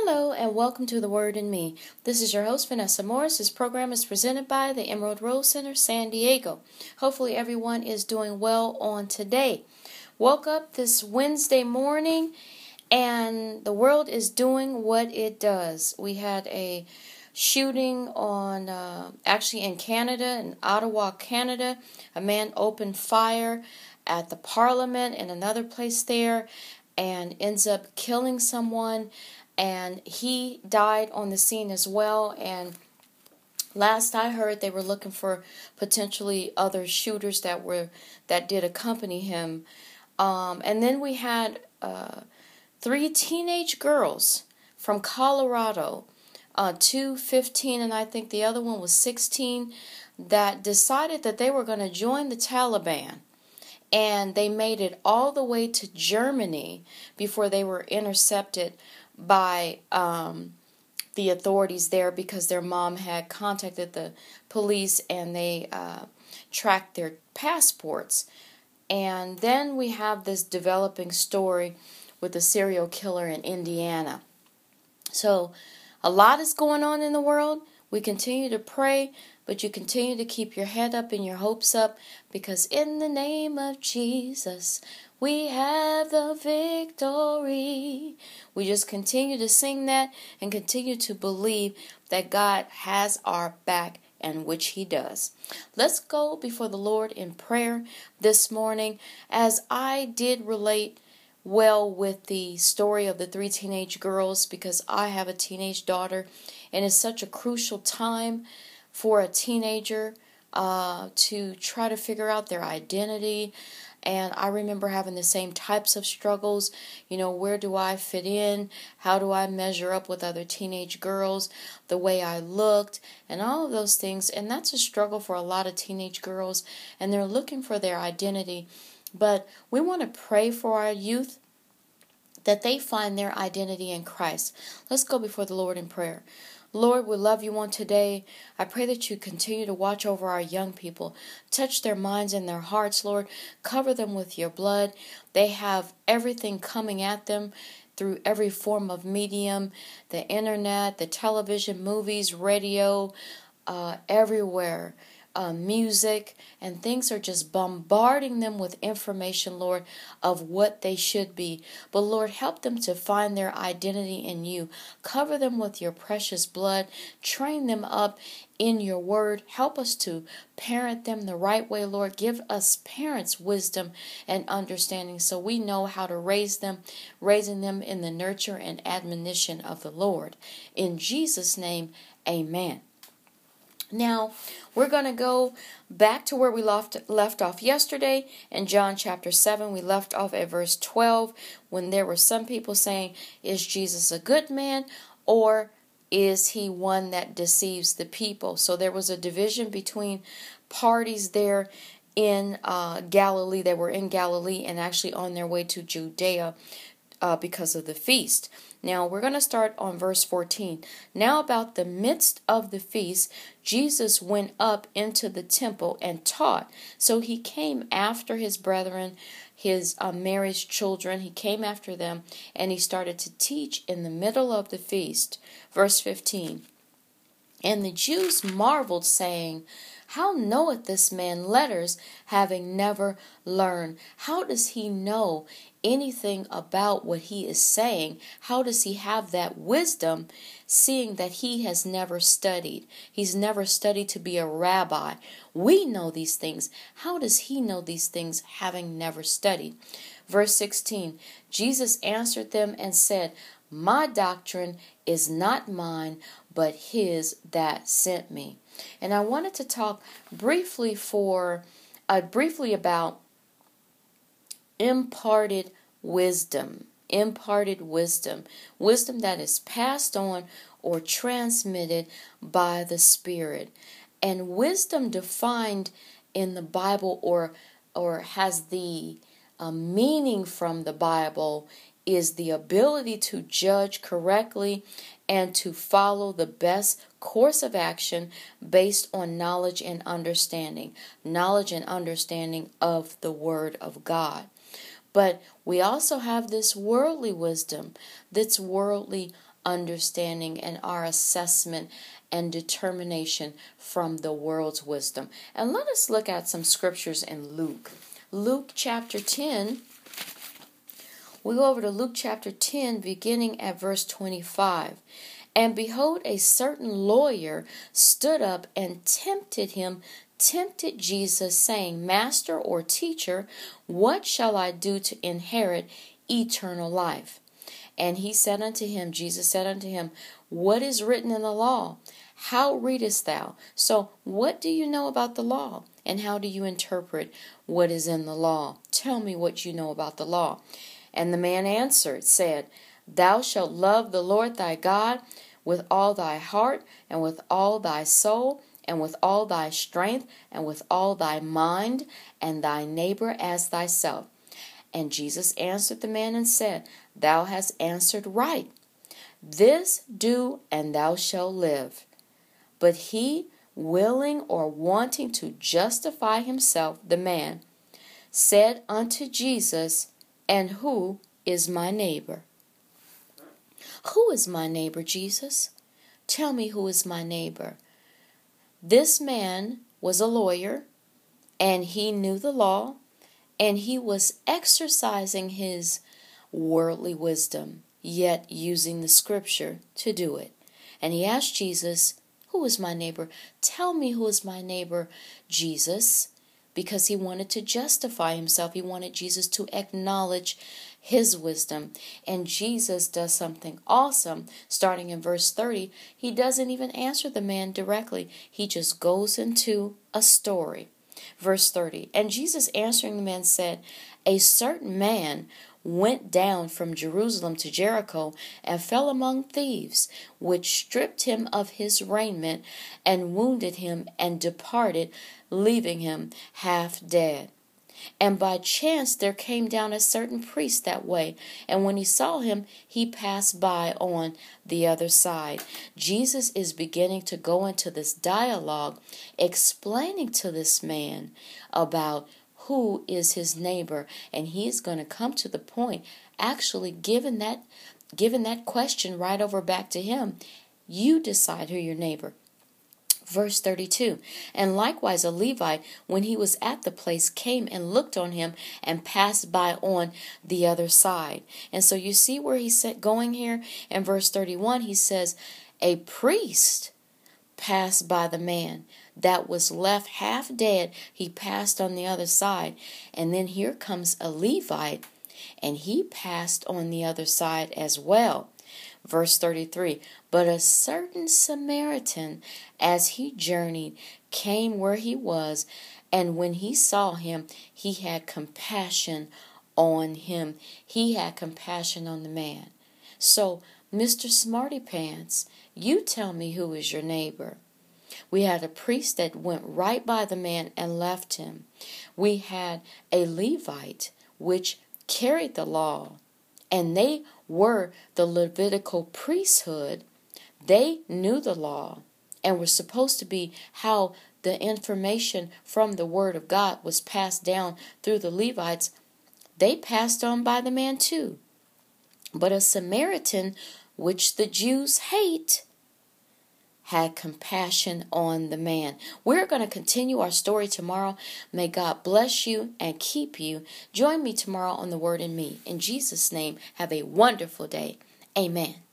Hello and welcome to The Word in Me. This is your host, Vanessa Morris. This program is presented by the Emerald Rose Center, San Diego. Hopefully everyone is doing well on today. Woke up this Wednesday morning and the world is doing what it does. We had a shooting actually in Canada, in Ottawa, Canada. A man opened fire at the Parliament in another place there and ends up killing someone. And he died on the scene as well. And last I heard, they were looking for potentially other shooters that did accompany him. And then we had 3 teenage girls from Colorado, 2, 15, and I think the other one was 16, that decided that they were going to join the Taliban. And they made it all the way to Germany before they were intercepted by the authorities there, because their mom had contacted the police and they tracked their passports. And then we have this developing story with the serial killer in Indiana. So a lot is going on in the world. We continue to pray, but you continue to keep your head up and your hopes up, because in the name of Jesus, we have the victory. We just continue to sing that and continue to believe that God has our back, and which He does. Let's go before the Lord in prayer this morning. As I did relate well with the story of the 3 teenage girls, because I have a teenage daughter, and it's such a crucial time for a teenager to try to figure out their identity. And I remember having the same types of struggles. Where do I fit in? How do I measure up with other teenage girls? The way I looked and all of those things. And that's a struggle for a lot of teenage girls. And they're looking for their identity. But we want to pray for our youth, that they find their identity in Christ. Let's go before the Lord in prayer. Lord, we love you on today. I pray that you continue to watch over our young people. Touch their minds and their hearts, Lord. Cover them with your blood. They have everything coming at them through every form of medium, the internet, the television, movies, radio, everywhere. Music, and things are just bombarding them with information, Lord, of what they should be. But Lord, help them to find their identity in you. Cover them with your precious blood. Train them up in your word. Help us to parent them the right way, Lord. Give us parents wisdom and understanding so we know how to raise them, raising them in the nurture and admonition of the Lord. In Jesus' name, amen. Now, we're going to go back to where we left off yesterday in John chapter 7. We left off at verse 12 when there were some people saying, is Jesus a good man, or is he one that deceives the people? So there was a division between parties there in Galilee. They were in Galilee and actually on their way to Judea because of the feast. Now, we're going to start on verse 14. Now, about the midst of the feast, Jesus went up into the temple and taught. So he came after his brethren, his Mary's children. He came after them, and he started to teach in the middle of the feast. Verse 15. And the Jews marveled, saying, how knoweth this man letters, having never learned? How does he know anything about what he is saying? How does he have that wisdom, seeing that he has never studied? He's never studied to be a rabbi. We know these things. How does he know these things, having never studied? Verse 16, Jesus answered them and said, my doctrine is not mine, but his that sent me. And I wanted to talk briefly about imparted wisdom. Wisdom that is passed on or transmitted by the Spirit. And wisdom defined in the Bible or has the meaning from the Bible is the ability to judge correctly and to follow the best course of action based on knowledge and understanding of the Word of God. But we also have this worldly wisdom, this worldly understanding and our assessment and determination from the world's wisdom. And let us look at some scriptures in Luke. Luke chapter 10. We go over to Luke chapter 10, beginning at verse 25. And behold, a certain lawyer stood up and tempted Jesus, saying, Master or teacher, what shall I do to inherit eternal life? And he said unto him, Jesus said unto him, what is written in the law? How readest thou? So what do you know about the law? And how do you interpret what is in the law? Tell me what you know about the law. And the man answered, said, Thou shalt love the Lord thy God with all thy heart, and with all thy soul, and with all thy strength, and with all thy mind, and thy neighbor as thyself. And Jesus answered the man and said, Thou hast answered right. This do, and thou shalt live. But he, willing or wanting to justify himself, the man, said unto Jesus, And who is my neighbor? Who is my neighbor, Jesus? Tell me who is my neighbor. This man was a lawyer, and he knew the law, and he was exercising his worldly wisdom, yet using the scripture to do it. And he asked Jesus, Who is my neighbor? Tell me who is my neighbor, Jesus. Because he wanted to justify himself. He wanted Jesus to acknowledge his wisdom. And Jesus does something awesome. Starting in verse 30, he doesn't even answer the man directly. He just goes into a story. Verse 30, And Jesus answering the man said, A certain man went down from Jerusalem to Jericho and fell among thieves, which stripped him of his raiment and wounded him and departed, leaving him half dead. And by chance there came down a certain priest that way, and when he saw him, he passed by on the other side. Jesus is beginning to go into this dialogue, explaining to this man about who is his neighbor, and he's going to come to the point, actually giving that question right over back to him. You decide who your neighbor. Verse 32, And likewise a Levite, when he was at the place, came and looked on him and passed by on the other side. And so you see where he's going here? In verse 31, he says, A priest passed by the man that was left half dead. He passed on the other side. And then here comes a Levite, and he passed on the other side as well. Verse 33, But a certain Samaritan, as he journeyed, came where he was, and when he saw him, he had compassion on him. He had compassion on the man. So, Mr. Smarty Pants, you tell me who is your neighbor. We had a priest that went right by the man and left him. We had a Levite, which carried the law, and they were the Levitical priesthood. They knew the law and were supposed to be how the information from the Word of God was passed down through the Levites. They passed on by the man too. But a Samaritan, which the Jews hate, had compassion on the man. We're going to continue our story tomorrow. May God bless you and keep you. Join me tomorrow on The Word in Me. In Jesus' name, have a wonderful day. Amen.